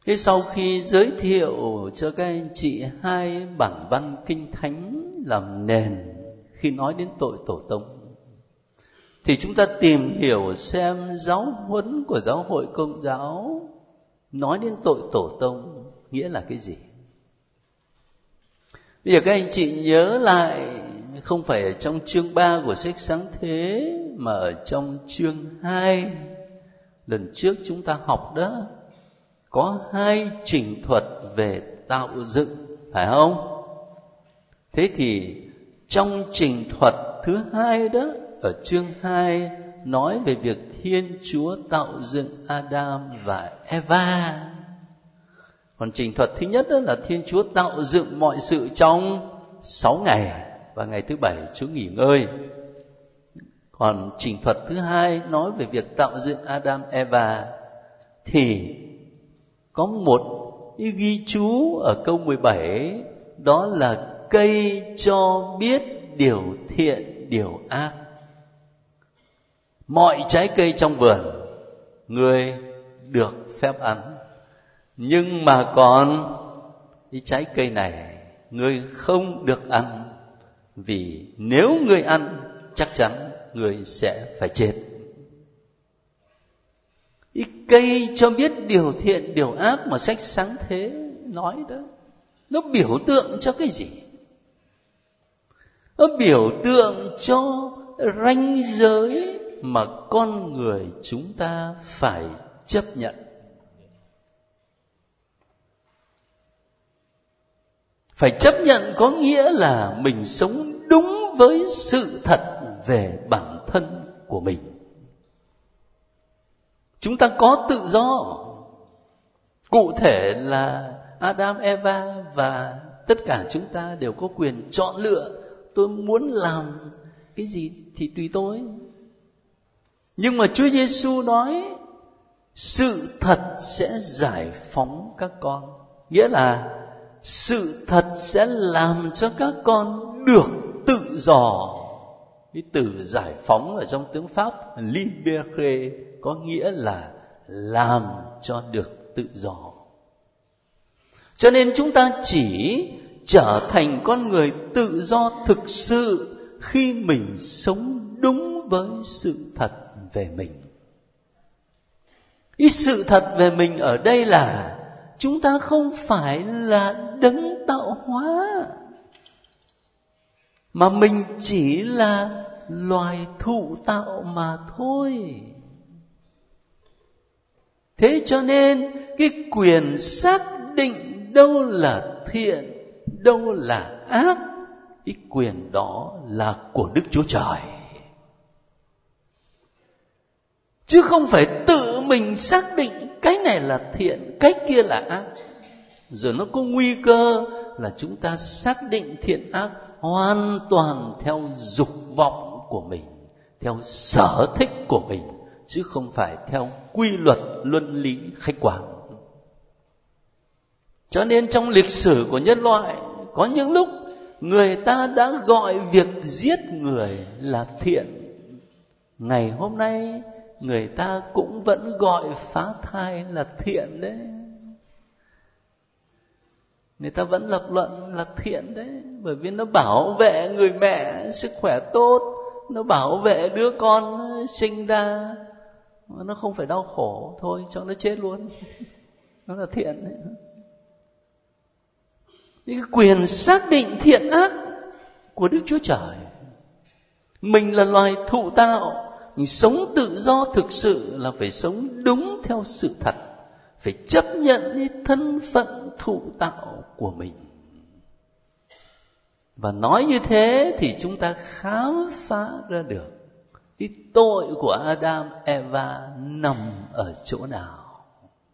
Thế sau khi giới thiệu cho các anh chị hai bản văn Kinh Thánh làm nền khi nói đến tội tổ tông, thì chúng ta tìm hiểu xem giáo huấn của giáo hội Công giáo nói đến tội tổ tông nghĩa là cái gì. Bây giờ các anh chị nhớ lại, không phải ở trong chương 3 của sách Sáng Thế, mà ở trong chương 2 lần trước chúng ta học đó, có 2 trình thuật về tạo dựng, phải không? Thế thì trong trình thuật thứ 2 đó, ở chương 2 nói về việc Thiên Chúa tạo dựng Adam và Eva. Còn trình thuật thứ nhất đó là Thiên Chúa tạo dựng mọi sự trong 6 ngày, và ngày thứ 7 Chúa nghỉ ngơi. Còn trình thuật thứ 2 nói về việc tạo dựng Adam Eva, thì có một ghi chú ở câu 17, đó là cây cho biết điều thiện điều ác. Mọi trái cây trong vườn ngươi được phép ăn, nhưng mà còn cái trái cây này ngươi không được ăn, vì nếu ngươi ăn chắc chắn ngươi sẽ phải chết. Cái cây cho biết điều thiện điều ác mà sách Sáng Thế nói đó, nó biểu tượng cho cái gì? Nó biểu tượng cho ranh giới mà con người chúng ta phải chấp nhận. Phải chấp nhận có nghĩa là mình sống đúng với sự thật về bản thân của mình. Chúng ta có tự do. Cụ thể là Adam, Eva và tất cả chúng ta đều có quyền chọn lựa. Tôi muốn làm cái gì thì tùy tôi. Nhưng mà Chúa Giêsu nói sự thật sẽ giải phóng các con. Nghĩa là sự thật sẽ làm cho các con được tự do. Cái từ giải phóng ở trong tiếng Pháp libere có nghĩa là làm cho được tự do. Cho nên chúng ta chỉ trở thành con người tự do thực sự khi mình sống đúng với sự thật về mình. Cái sự thật về mình ở đây là chúng ta không phải là đấng tạo hóa, mà mình chỉ là loài thụ tạo mà thôi. Thế cho nên cái quyền xác định đâu là thiện, đâu là ác, cái quyền đó là của Đức Chúa Trời, chứ không phải tự mình xác định cái này là thiện, cái kia là ác. Rồi nó có nguy cơ là chúng ta xác định thiện ác hoàn toàn theo dục vọng của mình, theo sở thích của mình, chứ không phải theo quy luật luân lý khách quan. Cho nên trong lịch sử của nhân loại, có những lúc người ta đã gọi việc giết người là thiện. Ngày hôm nay người ta cũng vẫn gọi phá thai là thiện đấy. Người ta vẫn lập luận là thiện đấy, bởi vì nó bảo vệ người mẹ sức khỏe tốt, nó bảo vệ đứa con sinh ra nó không phải đau khổ, thôi cho nó chết luôn. Nó là thiện đấy. Cái quyền xác định thiện ác của Đức Chúa Trời. Mình là loài thụ tạo, mình sống tự do thực sự là phải sống đúng theo sự thật, phải chấp nhận cái thân phận thụ tạo của mình. Và nói như thế thì chúng ta khám phá ra được cái tội của Adam, Eva nằm ở chỗ nào.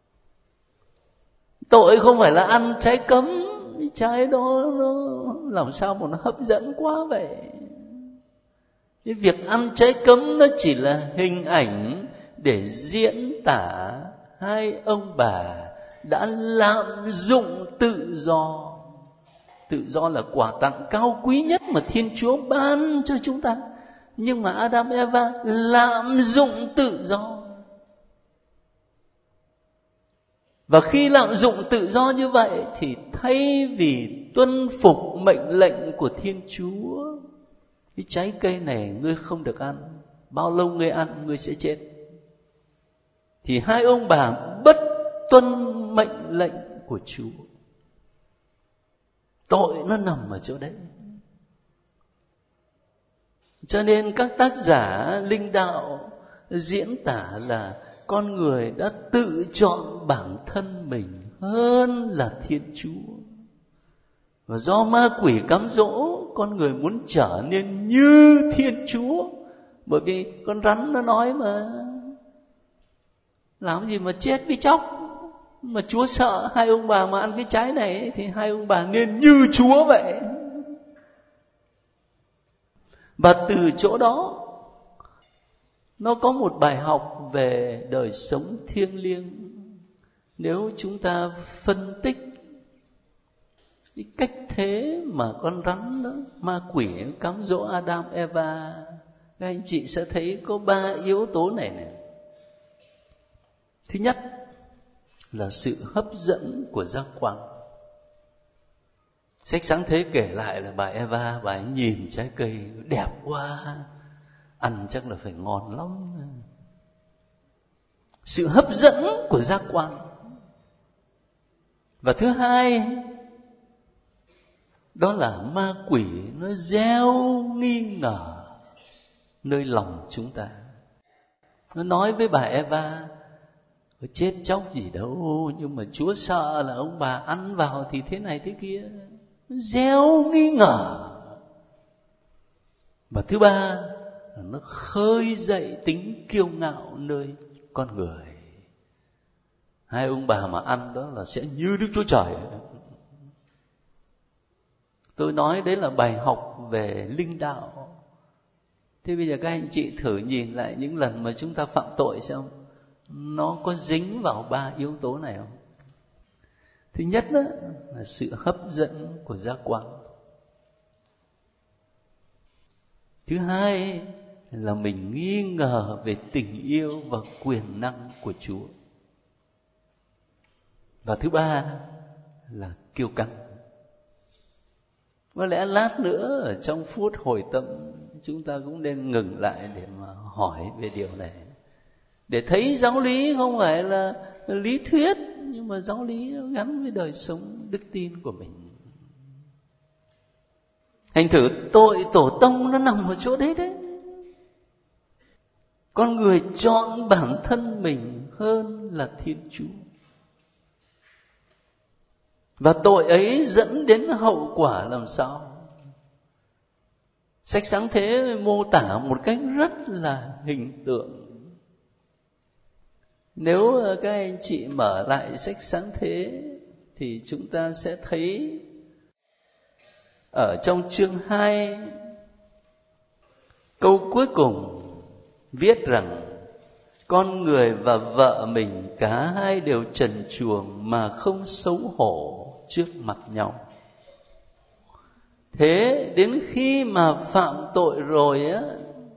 Tội không phải là ăn trái cấm, cái trái đó nó làm sao mà nó hấp dẫn quá vậy. Cái việc ăn trái cấm nó chỉ là hình ảnh để diễn tả hai ông bà đã lạm dụng tự do. Tự do là quà tặng cao quý nhất mà Thiên Chúa ban cho chúng ta. Nhưng mà Adam Eva lạm dụng tự do. Và khi lạm dụng tự do như vậy thì thay vì tuân phục mệnh lệnh của Thiên Chúa, cái trái cây này ngươi không được ăn, bao lâu ngươi ăn ngươi sẽ chết, thì hai ông bà bất tuân mệnh lệnh của Chúa. Tội nó nằm ở chỗ đấy. Cho nên các tác giả linh đạo diễn tả là con người đã tự chọn bản thân mình hơn là Thiên Chúa. Và do ma quỷ cám dỗ, con người muốn trở nên như Thiên Chúa. Bởi vì con rắn nó nói mà, làm gì mà chết với chóc. Mà Chúa sợ hai ông bà mà ăn cái trái này thì hai ông bà nên như Chúa vậy. Và từ chỗ đó nó có một bài học về đời sống thiêng liêng. Nếu chúng ta phân tích cái cách thế mà con rắn đó, ma quỷ cám dỗ Adam Eva, các anh chị sẽ thấy có 3 yếu tố này. Thứ nhất là sự hấp dẫn của giác quan. Sách Sáng Thế kể lại là bà Eva, bà ấy nhìn trái cây đẹp quá, ăn chắc là phải ngon lắm. Sự hấp dẫn của giác quan. Và thứ hai, đó là ma quỷ nó gieo nghi ngờ nơi lòng chúng ta. Nó nói với bà Eva, chết chóc gì đâu, nhưng mà Chúa sợ là ông bà ăn vào thì thế này thế kia. Nó gieo nghi ngờ. Và thứ ba là nó khơi dậy tính kiêu ngạo nơi con người. Hai ông bà mà ăn đó là sẽ như Đức Chúa Trời. Tôi nói đấy là bài học về linh đạo. Thế bây giờ các anh chị thử nhìn lại những lần mà chúng ta phạm tội xem nó có dính vào 3 yếu tố này không? Thứ nhất đó là sự hấp dẫn của giác quan. Thứ hai là mình nghi ngờ về tình yêu và quyền năng của Chúa. Và thứ ba là kiêu căng. Có lẽ lát nữa ở trong phút hồi tâm chúng ta cũng nên ngừng lại để mà hỏi về điều này, để thấy giáo lý không phải là lý thuyết, nhưng mà giáo lý nó gắn với đời sống đức tin của mình. Thành thử tội tổ tông nó nằm ở chỗ đấy đấy. Con người chọn bản thân mình hơn là Thiên Chúa. Và tội ấy dẫn đến hậu quả làm sao? Sách Sáng Thế mô tả một cách rất là hình tượng. Nếu các anh chị mở lại sách Sáng Thế thì chúng ta sẽ thấy ở trong chương 2, câu cuối cùng viết rằng con người và vợ mình cả hai đều trần truồng mà không xấu hổ trước mặt nhau. Thế đến khi mà phạm tội rồi á,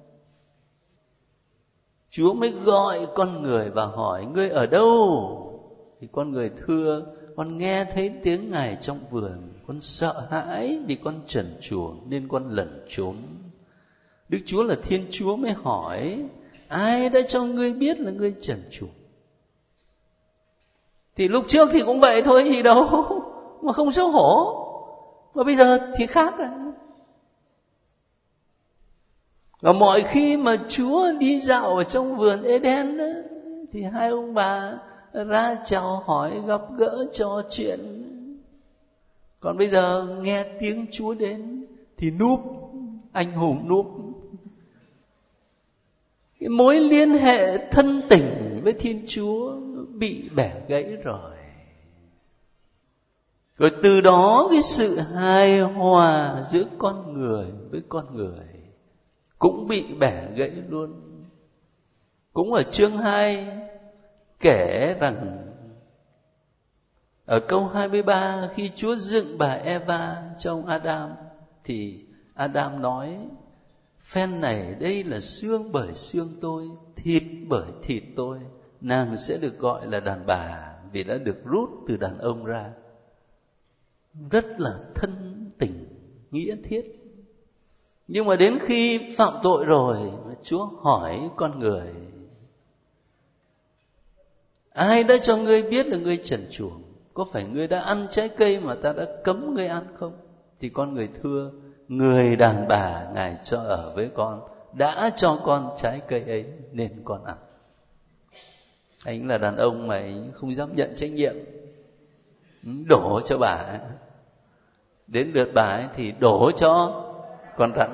Chúa mới gọi con người và hỏi: ngươi ở đâu? Thì con người thưa: con nghe thấy tiếng Ngài trong vườn, con sợ hãi vì con trần truồng nên con lẩn trốn. Đức Chúa là Thiên Chúa mới hỏi: ai đã cho ngươi biết là ngươi trần truồng? Thì lúc trước thì cũng vậy thôi, gì đâu mà không xấu hổ. Mà bây giờ thì khác rồi. Và mọi khi mà Chúa đi dạo ở trong vườn Eden đó, thì hai ông bà ra chào hỏi, gặp gỡ, trò chuyện. Còn bây giờ nghe tiếng Chúa đến thì núp, anh hùng núp. Cái mối liên hệ thân tình với Thiên Chúa bị bẻ gãy rồi. Rồi từ đó cái sự hài hòa giữa con người với con người cũng bị bẻ gãy luôn. Cũng ở chương 2 kể rằng ở câu 23, khi Chúa dựng bà Eva cho ông Adam, thì Adam nói: phen này đây là xương bởi xương tôi, thịt bởi thịt tôi, nàng sẽ được gọi là đàn bà vì đã được rút từ đàn ông ra. Rất là thân tình, nghĩa thiết. Nhưng mà đến khi phạm tội rồi, Chúa hỏi con người: ai đã cho ngươi biết là ngươi trần truồng? Có phải ngươi đã ăn trái cây mà ta đã cấm ngươi ăn không? Thì con người thưa: người đàn bà Ngài cho ở với con đã cho con trái cây ấy nên con ăn. Anh là đàn ông mà anh không dám nhận trách nhiệm, đổ cho bà ấy. Đến lượt bà ấy thì đổ cho con rắn.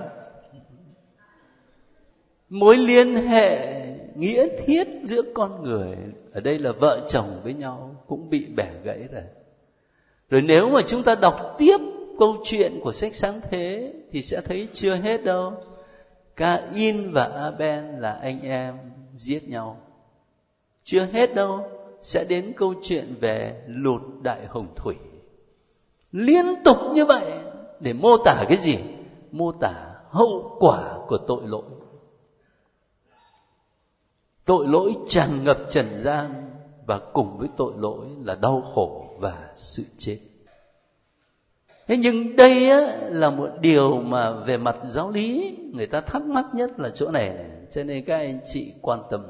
Mối liên hệ nghĩa thiết giữa con người ở đây là vợ chồng với nhau cũng bị bẻ gãy rồi. Rồi nếu mà chúng ta đọc tiếp câu chuyện của sách Sáng Thế thì sẽ thấy chưa hết đâu. Cain và Abel là anh em giết nhau. Chưa hết đâu, sẽ đến câu chuyện về Lụt đại hồng thủy. Liên tục như vậy để mô tả cái gì? Mô tả hậu quả của tội lỗi. Tội lỗi tràn ngập trần gian, và cùng với tội lỗi là đau khổ và sự chết. Thế nhưng đây là một điều mà về mặt giáo lý người ta thắc mắc nhất là chỗ này. Cho nên các anh chị quan tâm.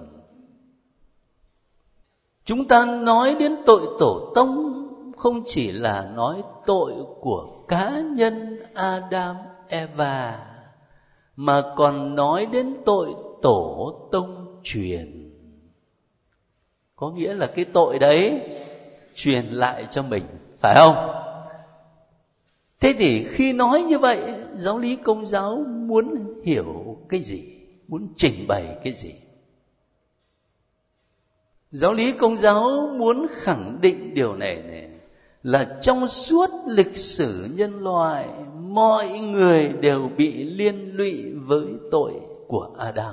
Chúng ta nói đến tội tổ tông không chỉ là nói tội của cá nhân Adam, Eva, mà còn nói đến tội tổ tông truyền. Có nghĩa là cái tội đấy truyền lại cho mình, phải không? Thế thì khi nói như vậy, giáo lý Công giáo muốn hiểu cái gì? Muốn trình bày cái gì? Giáo lý Công giáo muốn khẳng định điều này là trong suốt lịch sử nhân loại, mọi người đều bị liên lụy với tội của Adam.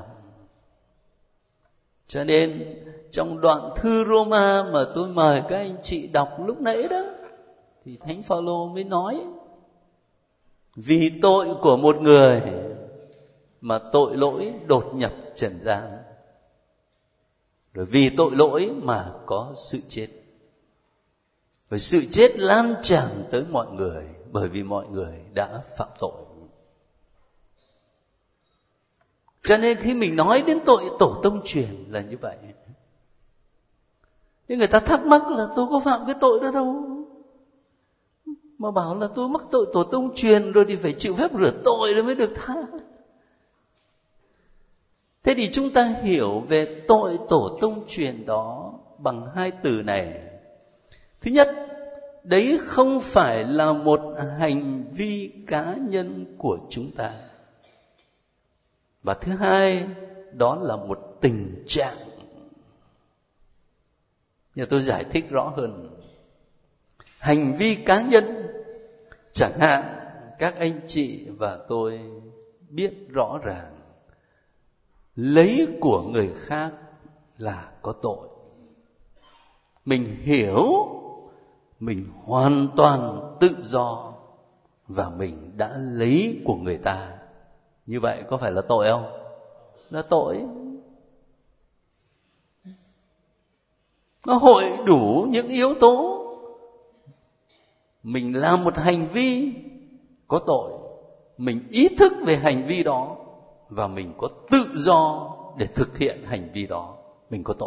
Cho nên trong đoạn thư Roma mà tôi mời các anh chị đọc lúc nãy đó, thì Thánh Phaolô mới nói: vì tội của một người mà tội lỗi đột nhập trần gian, rồi vì tội lỗi mà có sự chết. Và sự chết lan tràn tới mọi người bởi vì mọi người đã phạm tội. Cho nên khi mình nói đến tội tổ tông truyền là như vậy. Nhưng người ta thắc mắc là tôi có phạm cái tội đó đâu, mà bảo là tôi mắc tội tổ tông truyền rồi thì phải chịu phép rửa tội rồi mới được tha. Thế thì chúng ta hiểu về tội tổ tông truyền đó bằng hai từ này. Thứ nhất, đấy không phải là một hành vi cá nhân của chúng ta. Và thứ hai, đó là một tình trạng. Giờ tôi giải thích rõ hơn. Hành vi cá nhân, chẳng hạn các anh chị và tôi biết rõ ràng lấy của người khác là có tội. Mình hiểu mình hoàn toàn tự do và mình đã lấy của người ta. Như vậy có phải là tội không? Là tội. Nó hội đủ những yếu tố. Mình làm một hành vi có tội, mình ý thức về hành vi đó và mình có tự do để thực hiện hành vi đó, mình có tội.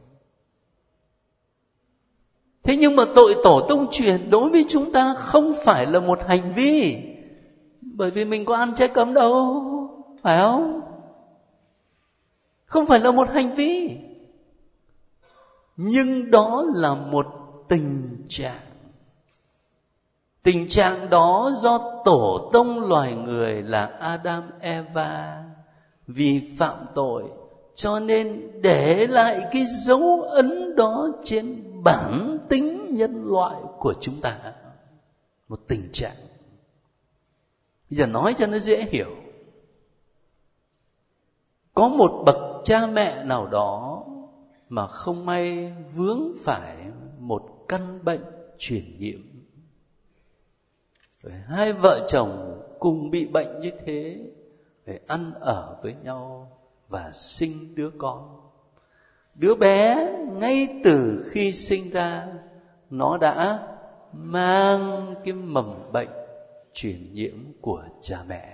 Thế nhưng mà tội tổ tông truyền đối với chúng ta không phải là một hành vi, bởi vì mình có ăn trái cấm đâu, phải không? Không phải là một hành vi, nhưng đó là một tình trạng. Tình trạng đó do tổ tông loài người là Adam, Eva vì phạm tội, cho nên để lại cái dấu ấn đó trên bản tính nhân loại của chúng ta. Một tình trạng. Bây giờ nói cho nó dễ hiểu. Có một bậc cha mẹ nào đó mà không may vướng phải một căn bệnh truyền nhiễm, rồi hai vợ chồng cùng bị bệnh như thế, phải ăn ở với nhau và sinh đứa con. Đứa bé ngay từ khi sinh ra nó đã mang cái mầm bệnh truyền nhiễm của cha mẹ.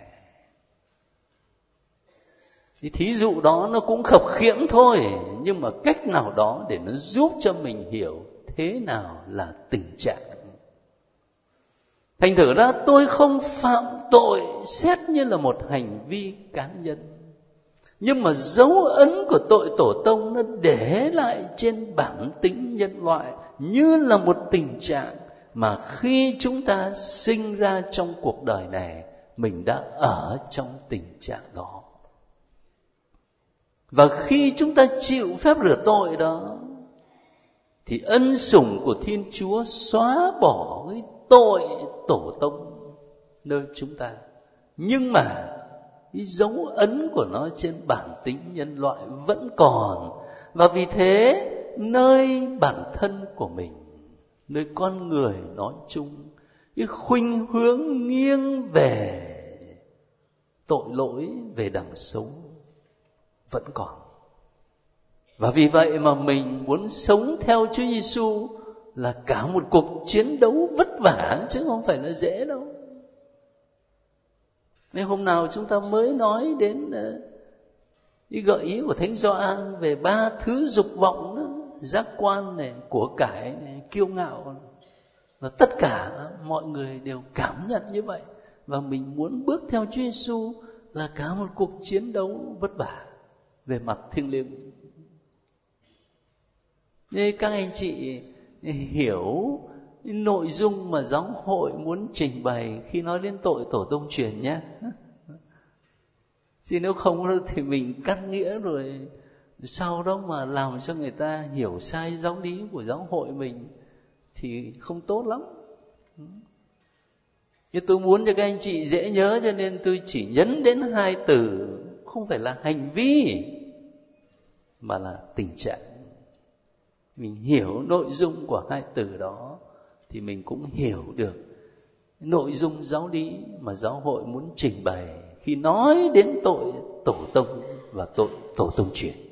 Thì thí dụ đó nó cũng khập khiễng thôi, nhưng mà cách nào đó để nó giúp cho mình hiểu thế nào là tình trạng. Thành thử ra tôi không phạm tội xét như là một hành vi cá nhân, nhưng mà dấu ấn của tội tổ tông nó để lại trên bản tính nhân loại như là một tình trạng mà khi chúng ta sinh ra trong cuộc đời này, mình đã ở trong tình trạng đó. Và khi chúng ta chịu phép rửa tội đó, thì ân sủng của Thiên Chúa xóa bỏ cái tội tổ tông nơi chúng ta. Nhưng mà cái dấu ấn của nó trên bản tính nhân loại vẫn còn. Và vì thế nơi bản thân của mình, nơi con người nói chung, cái khuynh hướng nghiêng về tội lỗi, về đằng xấu vẫn còn. Và vì vậy mà mình muốn sống theo Chúa Giêsu là cả một cuộc chiến đấu vất vả, chứ không phải là dễ đâu. Nên hôm nào chúng ta mới nói đến cái gợi ý của Thánh Gioan về 3 thứ dục vọng đó: giác quan này, của cải này, kiêu ngạo này. Và tất cả mọi người đều cảm nhận như vậy. Và mình muốn bước theo Chúa Giêsu là cả một cuộc chiến đấu vất vả về mặt thiêng liêng. Nên các anh chị hiểu nội dung mà giáo hội muốn trình bày khi nói đến tội tổ tông truyền nhé. Chứ nếu không thì mình cắt nghĩa rồi sau đó mà làm cho người ta hiểu sai giáo lý của giáo hội mình thì không tốt lắm. Nhưng tôi muốn cho các anh chị dễ nhớ, cho nên tôi chỉ nhấn đến 2 từ, không phải là hành vi mà là tình trạng. Mình hiểu nội dung của 2 từ đó thì mình cũng hiểu được nội dung giáo lý mà giáo hội muốn trình bày khi nói đến tội tổ tông và tội tổ tông truyền.